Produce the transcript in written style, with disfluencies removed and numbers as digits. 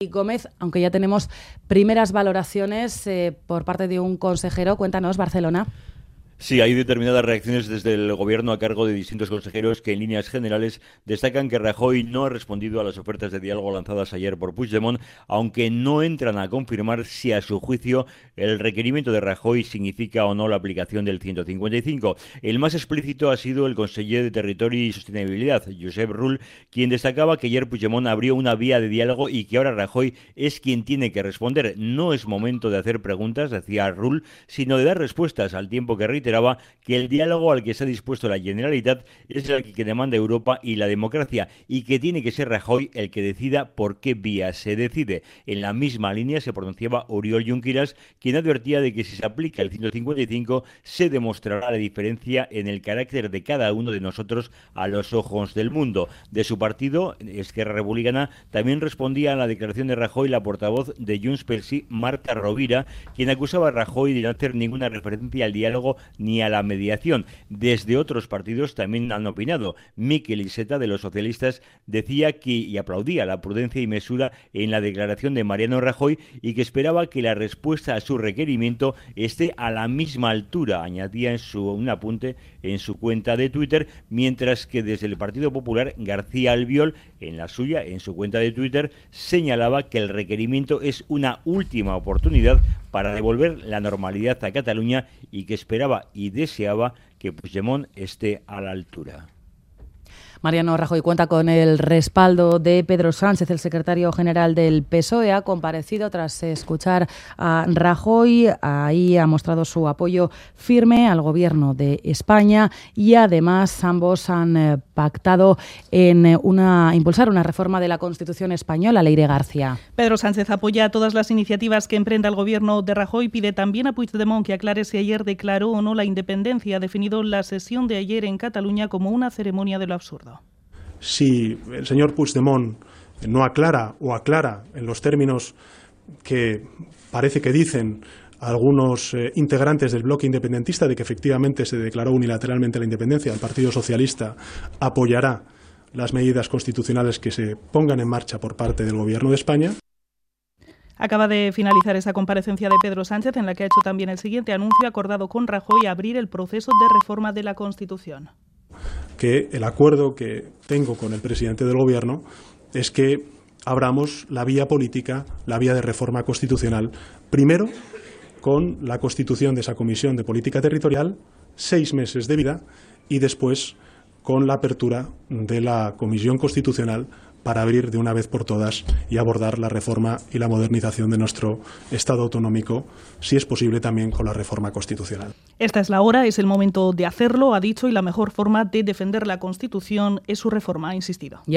Gómez, aunque ya tenemos primeras valoraciones por parte de un consejero. Cuéntanos, Barcelona. Sí, hay determinadas reacciones desde el gobierno a cargo de distintos consejeros que en líneas generales destacan que Rajoy no ha respondido a las ofertas de diálogo lanzadas ayer por Puigdemont, aunque no entran a confirmar si a su juicio el requerimiento de Rajoy significa o no la aplicación del 155. El más explícito ha sido el conseller de Territorio y Sostenibilidad, Josep Rull, quien destacaba que ayer Puigdemont abrió una vía de diálogo y que ahora Rajoy es quien tiene que responder. No es momento de hacer preguntas, decía Rull, sino de dar respuestas, al tiempo que reiteraba que el diálogo al que se ha dispuesto la Generalitat es el que demanda Europa y la democracia, y que tiene que ser Rajoy el que decida por qué vía se decide. En la misma línea se pronunciaba Oriol Junqueras, quien advertía de que si se aplica el 155 se demostrará la diferencia en el carácter de cada uno de nosotros a los ojos del mundo. De su partido, Esquerra Republicana, también respondía a la declaración de Rajoy la portavoz de Junts pel Sí, Marta Rovira, quien acusaba a Rajoy de no hacer ninguna referencia al diálogo ni a la mediación. Desde otros partidos también han opinado. Miquel Iceta, de los socialistas, decía que y aplaudía la prudencia y mesura en la declaración de Mariano Rajoy y que esperaba que la respuesta a su requerimiento esté a la misma altura, añadía un apunte en su cuenta de Twitter, mientras que desde el Partido Popular, García Albiol, en la suya, en su cuenta de Twitter, señalaba que el requerimiento es una última oportunidad para devolver la normalidad a Cataluña y que esperaba y deseaba que Puigdemont esté a la altura. Mariano Rajoy cuenta con el respaldo de Pedro Sánchez, el secretario general del PSOE. Ha comparecido tras escuchar a Rajoy. Ahí ha mostrado su apoyo firme al gobierno de España y además ambos han pactado en impulsar una reforma de la Constitución española. Leire García. Pedro Sánchez apoya todas las iniciativas que emprenda el gobierno de Rajoy. Pide también a Puigdemont que aclare si ayer declaró o no la independencia. Ha definido la sesión de ayer en Cataluña como una ceremonia de lo absurdo. Si el señor Puigdemont no aclara o aclara en los términos que parece que dicen algunos integrantes del bloque independentista de que efectivamente se declaró unilateralmente la independencia, el Partido Socialista apoyará las medidas constitucionales que se pongan en marcha por parte del Gobierno de España. Acaba de finalizar esa comparecencia de Pedro Sánchez, en la que ha hecho también el siguiente anuncio: acordado con Rajoy abrir el proceso de reforma de la Constitución. Que el acuerdo que tengo con el presidente del Gobierno es que abramos la vía política, la vía de reforma constitucional, primero con la constitución de esa Comisión de Política Territorial, 6 meses de vida, y después con la apertura de la Comisión Constitucional para abrir de una vez por todas y abordar la reforma y la modernización de nuestro Estado autonómico, si es posible también con la reforma constitucional. Esta es la hora, es el momento de hacerlo, ha dicho, y la mejor forma de defender la Constitución es su reforma, ha insistido.